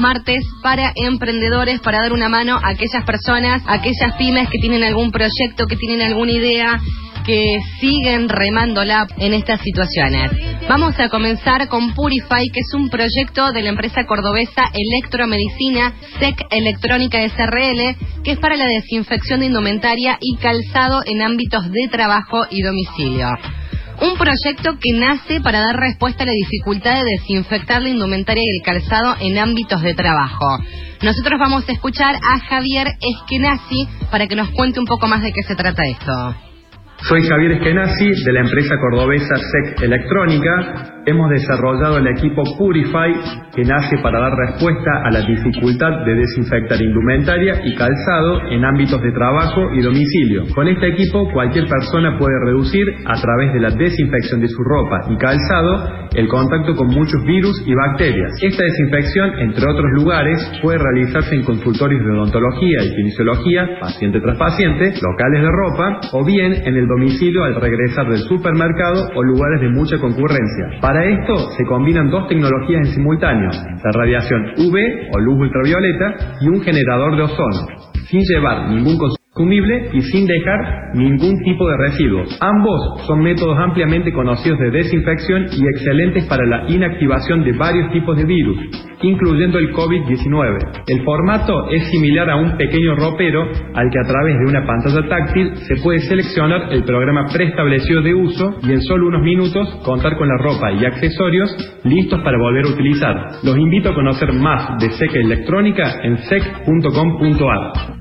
martes para emprendedores, para dar una mano a aquellas personas, a aquellas pymes que tienen algún proyecto, que tienen alguna idea, que siguen remándola en estas situaciones. Vamos a comenzar con Purify, que es un proyecto de la empresa cordobesa Electromedicina SEC Electrónica SRL, que es para la desinfección de indumentaria y calzado en ámbitos de trabajo y domicilio. Un proyecto que nace para dar respuesta a la dificultad de desinfectar la indumentaria y el calzado en ámbitos de trabajo. Nosotros vamos a escuchar a Javier Eskenazi para que nos cuente un poco más de qué se trata esto. Soy Javier Eskenazi de la empresa cordobesa SEC Electrónica. Hemos desarrollado el equipo Purify, que nace para dar respuesta a la dificultad de desinfectar indumentaria y calzado en ámbitos de trabajo y domicilio. Con este equipo, cualquier persona puede reducir, a través de la desinfección de su ropa y calzado, el contacto con muchos virus y bacterias. Esta desinfección, entre otros lugares, puede realizarse en consultorios de odontología y kinesiología, paciente tras paciente, locales de ropa, o bien en el domicilio al regresar del supermercado o lugares de mucha concurrencia. Para esto se combinan dos tecnologías en simultáneo: la radiación UV o luz ultravioleta y un generador de ozono, sin llevar ningún consumible y sin dejar ningún tipo de residuos. Ambos son métodos ampliamente conocidos de desinfección y excelentes para la inactivación de varios tipos de virus, incluyendo el COVID-19. El formato es similar a un pequeño ropero al que a través de una pantalla táctil se puede seleccionar el programa preestablecido de uso y en solo unos minutos contar con la ropa y accesorios listos para volver a utilizar. Los invito a conocer más de SEC Electrónica en sec.com.ar.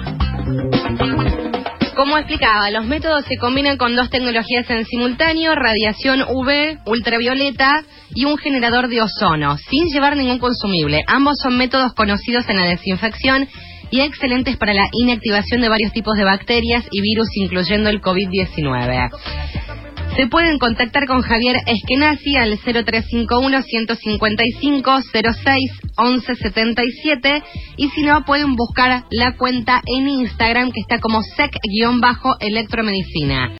Como explicaba, los métodos se combinan con dos tecnologías en simultáneo: radiación UV, ultravioleta y un generador de ozono, sin llevar ningún consumible. Ambos son métodos conocidos en la desinfección y excelentes para la inactivación de varios tipos de bacterias y virus, incluyendo el COVID-19. Se pueden contactar con Javier Eskenazi al 0351-155-06-1177 y si no, pueden buscar la cuenta en Instagram, que está como SEC-Electromedicina.